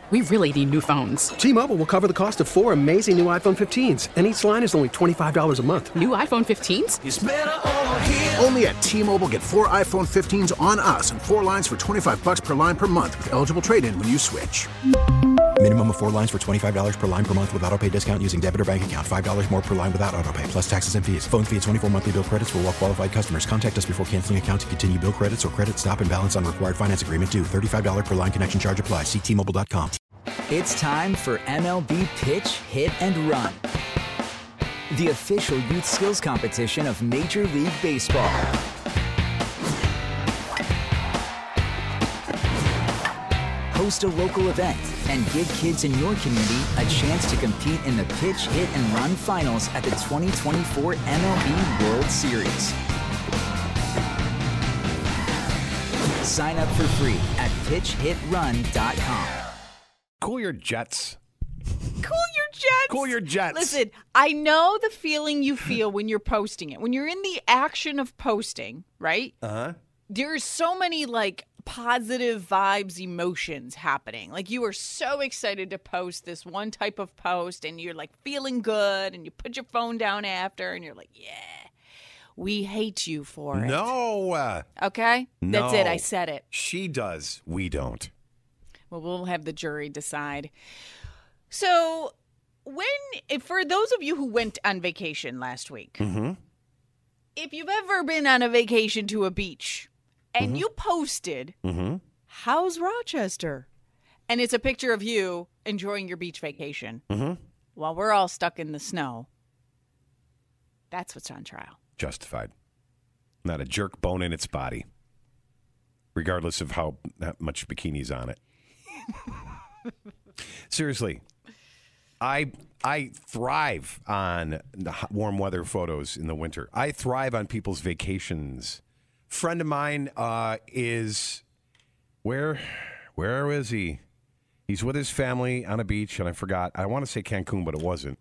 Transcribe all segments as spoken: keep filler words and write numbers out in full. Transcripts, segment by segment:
we really need new phones. T-Mobile will cover the cost of four amazing new iPhone fifteens, and each line is only twenty-five dollars a month. New iPhone fifteens? It's better over here. Only at T-Mobile, get four iPhone fifteens on us and four lines for twenty-five dollars per line per month with eligible trade-in when you switch. Minimum of four lines for twenty-five dollars per line per month with autopay discount using debit or bank account. five dollars more per line without autopay, plus taxes and fees. Phone fee at twenty-four monthly bill credits for well-qualified customers. Contact us before canceling account to continue bill credits or credit stop and balance on required finance agreement due. thirty-five dollars per line connection charge applies. See T Mobile dot com. It's time for M L B Pitch, Hit, and Run, the official youth skills competition of Major League Baseball. Host a local event and give kids in your community a chance to compete in the Pitch, Hit, and Run finals at the twenty twenty-four M L B World Series. Sign up for free at pitch hit run dot com. Cool your jets. Cool your jets. Cool your jets. Listen, I know the feeling you feel when you're posting it. When you're in the action of posting, right? Uh-huh. There's so many, like, positive vibes, emotions happening. Like, you are so excited to post this one type of post, and you're, like, feeling good, and you put your phone down after, and you're like, yeah. We hate you for it. No. Uh, okay? no. That's it. I said it. She does. We don't. Well, we'll have the jury decide. So, when, if, for those of you who went on vacation last week, mm-hmm. if you've ever been on a vacation to a beach and mm-hmm. you posted, mm-hmm. how's Rochester? And it's a picture of you enjoying your beach vacation mm-hmm. while we're all stuck in the snow, that's what's on trial. Justified. Not a jerk bone in its body, regardless of how, how much bikini's on it. Seriously, I I thrive on the hot, warm weather photos in the winter. I thrive on people's vacations. Friend of mine uh, is where where is he? He's with his family on a beach, and I forgot. I want to say Cancun, but it wasn't.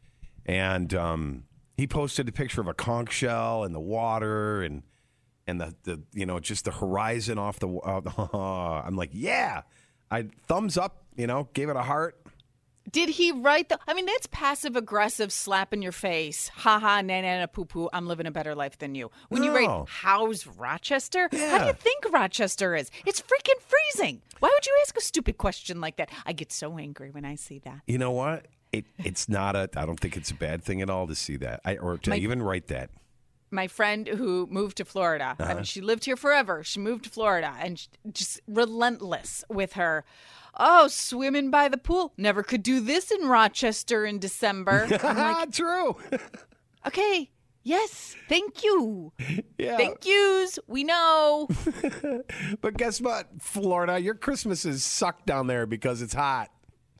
And um, he posted a picture of a conch shell in the water, and and the, the you know just the horizon off the. Uh, I'm like, yeah. I thumbs up, you know, gave it a heart. Did he write the? I mean, that's passive aggressive slap in your face. Ha ha, na na na poo poo. I'm living a better life than you. When No. you write, how's Rochester? Yeah. How do you think Rochester is? It's freaking freezing. Why would you ask a stupid question like that? I get so angry when I see that. You know what? It it's not a. I don't think it's a bad thing at all to see that, I, or to My- even write that. My friend who moved to Florida, I Uh-huh. mean, she lived here forever. She moved to Florida and sh- just relentless with her. Oh, swimming by the pool. Never could do this in Rochester in December. I'm like, True. okay, yes, thank you. Yeah. Thank yous. We know. But guess what, Florida? Your Christmases suck down there because it's hot.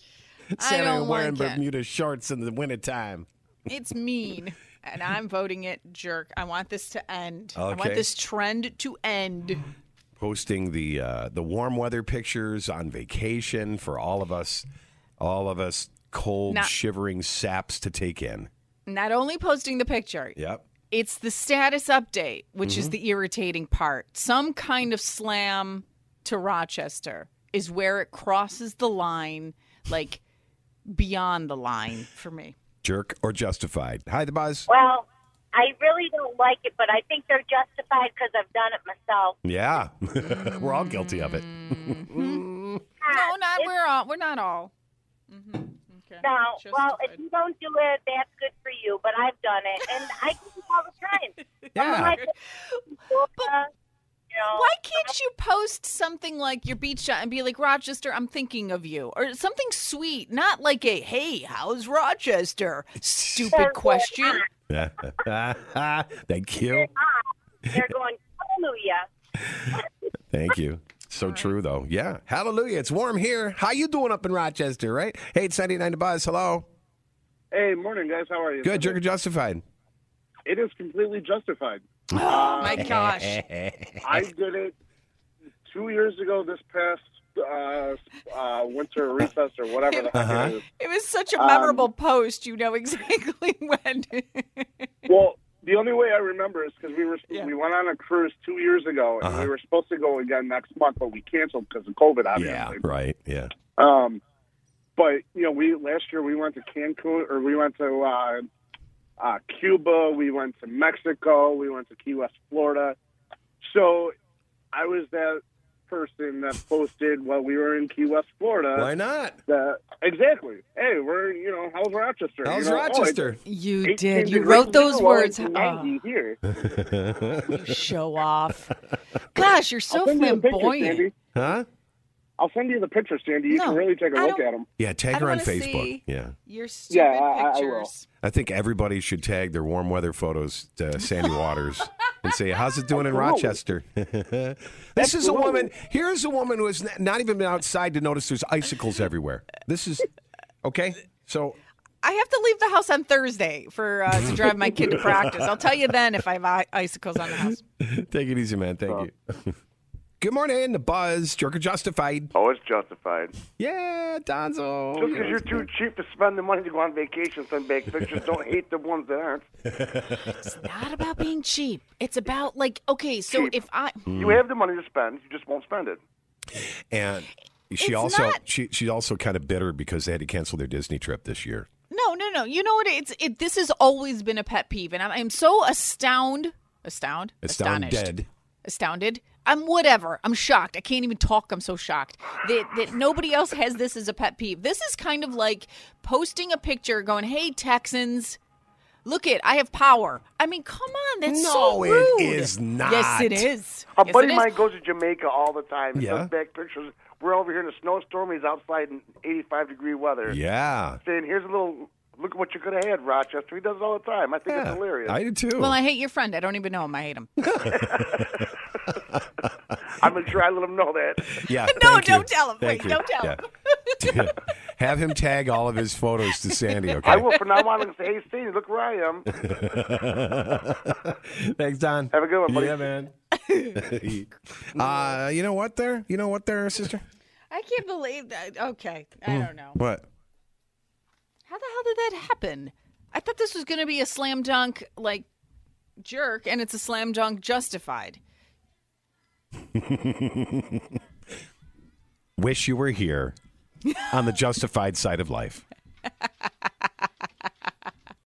I Santa don't wearing like it. Bermuda shorts in the wintertime. It's mean. And I'm voting it jerk. I want this to end. I want Okay. this trend to end. Posting the uh, the warm weather pictures on vacation for all of us, all of us cold, Not- shivering saps to take in. Not only posting the picture, Yep. it's the status update, which Mm-hmm. is the irritating part. Some kind of slam to Rochester is where it crosses the line, like beyond the line for me. Jerk or justified? Hi, the buzz. Well, I really don't like it, but I think they're justified because I've done it myself. Yeah, we're all guilty of it. No, not we're all. We're not all. Mm-hmm. Okay. No, well, Justified. if you don't do it, that's good for you, but I've done it, and I do it all the time. Yeah. Like, uh, you know, Why can't you post something like your beach shot and be like, Rochester, I'm thinking of you? Or something sweet, not like a, hey, how's Rochester? Stupid question. Thank you. they're going, hallelujah. Thank you. So true, though. Yeah. Hallelujah. It's warm here. How you doing up in Rochester, right? Hey, it's ninety-nine to Buzz. Hello. Hey, morning, guys. How are you? Good. Jerk or justified? It is completely justified. Oh, my gosh. I did it two years ago this past uh, uh, winter recess or whatever the heck Uh-huh. it is. It was such a Um, memorable post. You know exactly when. Well, the only way I remember is because we were Yeah. we went on a cruise two years ago, and Uh-huh. we were supposed to go again next month, but we canceled because of COVID, obviously. Yeah, right. Yeah. Um, but you know, we last year we went to Cancun, or we went to uh, uh, Cuba, we went to Mexico, we went to Key West, Florida. So I was that person that posted while we were in Key West, Florida. Why not? That, exactly. Hey, we're, you know, how's Rochester? How's you know, Rochester? Oh, You eighteen did. You degrees wrote those now, words. it's Oh, ninety here. you show off. Gosh, you're so I'll send you the picture, flamboyant. Sandy. Huh? I'll send you the picture, Sandy. You No, can really take a I look don't- at them. Yeah, tag I her on don't wanna Facebook. see Yeah. Your stupid Yeah, I- I will. pictures. I think everybody should tag their warm weather photos to Sandy Waters and say, how's it doing in Rochester? This is a woman. Here's a woman who has n- not even been outside to notice there's icicles everywhere. This is, okay? So, I have to leave the house on Thursday for uh, to drive my kid to practice. I'll tell you then if I have i- icicles on the house. take it easy, man. Thank you. Good morning, the Buzz. Jerker Justified. Oh, it's justified. Yeah, Donzo. Just because you're too cheap to spend the money to go on vacation, send back pictures. Don't hate the ones that aren't. It's not about being cheap. It's about like, okay, so Cheap. if I You have the money to spend, you just won't spend it. And she It's also not- she she also kind of bitter because they had to cancel their Disney trip this year. No, no, no. You know what? It's it. This has always been a pet peeve, and I'm, I'm so astound, astound, Astounded. astonished, astounded. I'm whatever. I'm shocked. I can't even talk. I'm so shocked that that nobody else has this as a pet peeve. This is kind of like posting a picture, going, "Hey Texans, look it, I have power." I mean, come on, that's No, so it rude. is not. Yes, it is. A Yes, buddy it of is. mine goes to Jamaica all the time. He Yeah? sends back pictures. We're over here in a snowstorm. He's outside in eighty-five degree weather. Yeah. Saying, here's a little, look at what you could have had, Rochester. He does it all the time. I think Yeah, it's hilarious. I do too. Well, I hate your friend. I don't even know him. I hate him. I'm going to try to let him know that. yeah. No, thank you. don't tell him. Thank Wait, you. don't tell Yeah. Have him tag all of his photos to Sandy, okay? I will from now on and say, hey, Steve, look where I am. Thanks, Don. Have a good one, buddy. Yeah, man. uh, you know what there? You know what there, sister? I can't believe that. Okay, I don't know. What? How the hell did that happen? I thought this was going to be a slam dunk, like, jerk, and it's a slam dunk justified. Wish you were here on the justified side of life.